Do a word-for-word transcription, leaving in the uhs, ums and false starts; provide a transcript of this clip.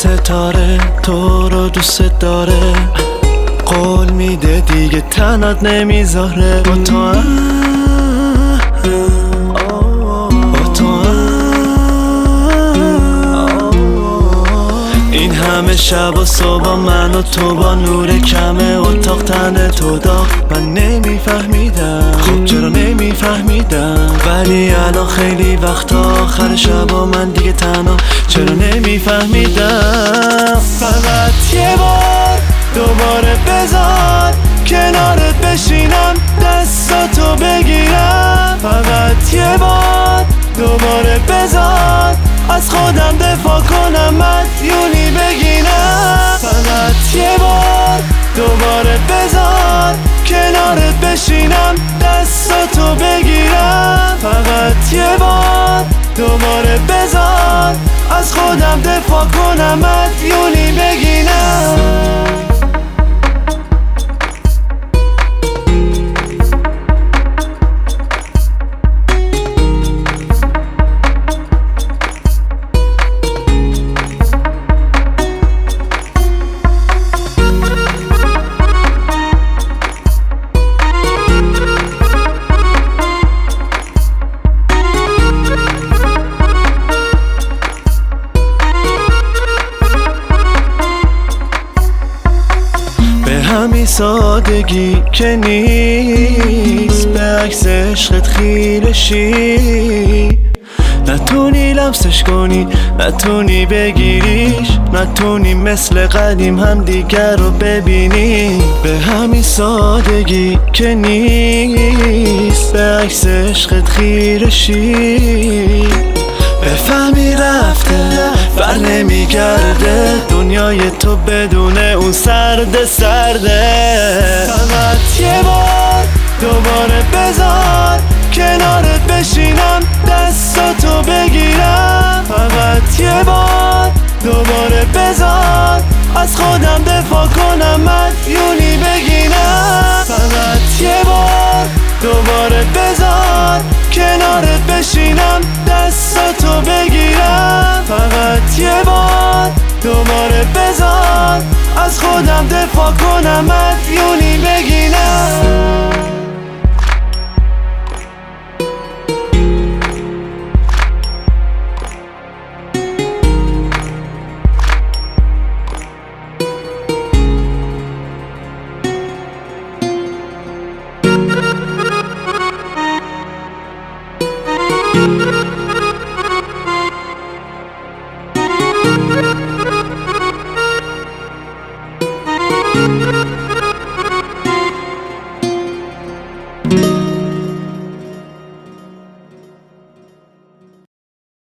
ستاره تو رو دوست داره، قول میده دیگه تنات نمیذاره. با تو هم با تو هم این همه شب و صبح من و تو با نور کمه اتاق تنه تو داغ. من نمیفهمیدم، خب چرا نمیفهمیدم، ولی الان خیلی وقتا آخر شب و من دیگه تنها، چرا نمیفهمیدم. فقط یه بار دوباره بذار کنارت بشینم دستاتو بگیرم. فقط یه بار دوباره بذار از خودم دفاع کنم، مدیونی بگیرم. فقط یه بار دوباره بذار کنارت بشینم دستاتو بگیرم. فقط یه بار دوباره بذار از خودم دفاع کنم، مدیونی بگیرم. همین سادگی که نیست به عکس عشقت خیره شی، نتونی لمسش کنی، نتونی بگیریش، نتونی مثل قدیم هم دیگر رو ببینی. به همین سادگی که نیست به عکس عشقت خیره شی، بفهمی رفته بر نمیگرده دنیای تو بدون اون سرده سرده. فقط یه بار دوباره بذار کنارت بشینم دستاتو بگیرم. فقط یه بار دوباره بذار از خودم دفاع کنم، مدیونی بگیرم. فقط یه بار دوباره بذار کنارت بشینم دستاتو بگیرم. فقط یه بار دوباره بذار از خودم دفاع کنم، مدیونی بگیرم.